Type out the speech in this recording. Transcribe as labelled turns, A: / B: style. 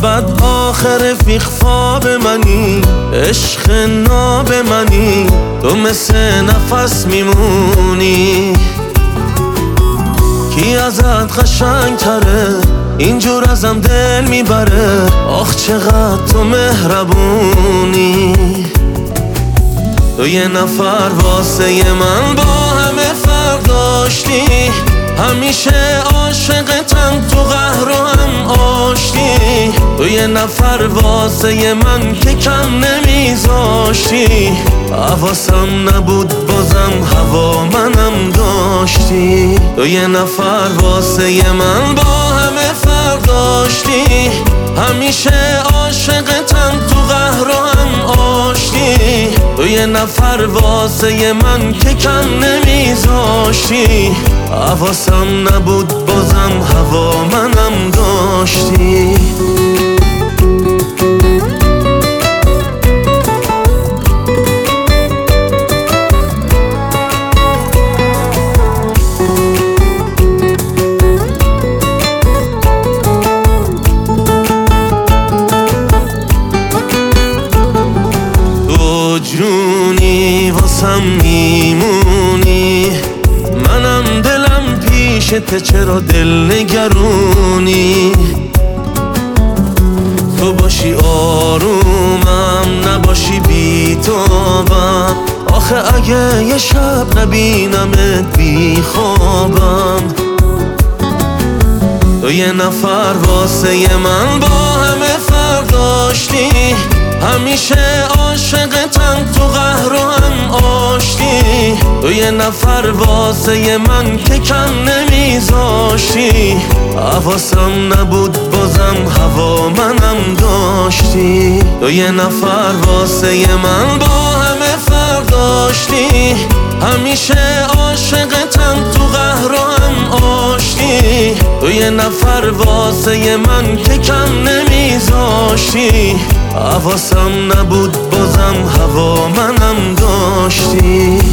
A: بعد آخر رفیق خواب منی، عشق ناب منی، تو مثل نفس میمونی. کی ازت قشنگ تره اینجور ازم دل میبره، آخ چقدر تو مهربونی. تو یه نفر واسه من با همه فرق داشتی، همیشه عاشقتم تو قهر و هم آشتی. تو یه نفر واسه من که کم نمیذاشتی، حواسم نبود بازم هوا منم داشتی. تو یه نفر واسه من با همه فرق داشتی، همیشه عاشقتم تو قهر و هم آشتی. تو یه نفر واسه من که کم نمیذاشتی، حواسم نبود بازم هوا منم داشتی. تو جونی واسم میمونی، منم دلم پیشت چرا دل نگرونی. تو باشی آرومم، نباشی بی‌تابم، آخه اگه یه شب نبینمت بیخوابم. تو یه نفر واسه من با همه فرق داشتی، همیشه عاشقتم تو قهر و هم آشتی. تو یه نفر واسه من که کم نمیذاشتی، حواسم نبود بازم هوا منم داشتی. تو یه نفر واسه من با همه فرق داشتی، همیشه عاشقتم تو قهر و هم آشتی. تو یه نفر واسه من که کم نمیذاشتی، حواسم نبود بازم هوا منم داشتی.